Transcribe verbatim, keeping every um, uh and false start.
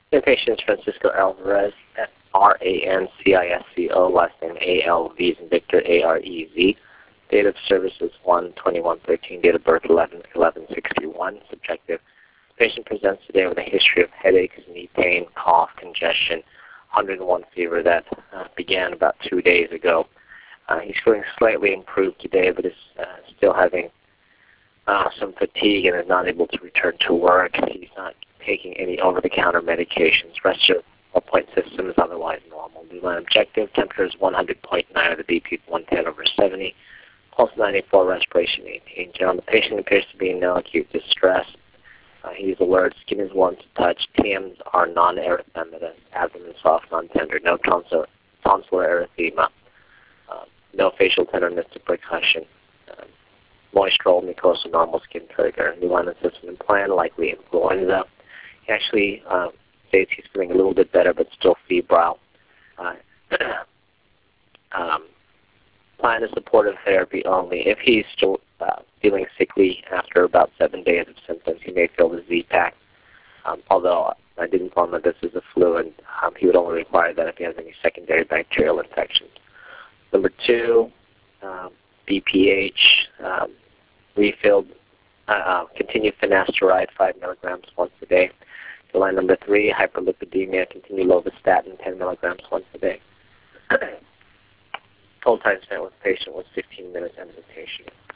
The patient is Francisco Alvarez, R A N C I S C O, last name A L V as in Victor, A R E Z. Date of service is one twenty-one thirteen, date of birth eleven eleven sixty-one, subjective. Patient presents today with a history of headaches, knee pain, cough, congestion, one hundred one fever that uh, began about two days ago. Uh, he's feeling slightly improved today, but is uh, still having uh, some fatigue and is not able to return to work. He's not taking any over-the-counter medications. Rest of the point system is otherwise normal. New line objective, temperature is one hundred point nine, the B P is one ten over seventy, pulse ninety-four, respiration eighteen. General, the patient appears to be in no acute distress. Uh, he's alert, skin is warm to touch, T Ms are non-erythematous, abdomen soft, non-tender, no tonsil, tonsillar erythema, uh, no facial tenderness to percussion, uh, moistural mucosal normal skin trigger, new line of system and plan, likely influenza. He actually uh, states he's feeling a little bit better but still febrile. Uh, um, plan is supportive therapy only. If he's still uh, feeling sickly after about seven days of symptoms, he may feel the Z-Pack, um, although I did inform him that this is a flu, and um, he would only require that if he has any secondary bacterial infections. Number two, um, B P H, um, refilled, uh, uh, continued finasteride, five milligrams once a day. Line number three, hyperlipidemia, continue lovastatin, ten milligrams once a day. Total time spent with the patient was fifteen minutes, end of the patient.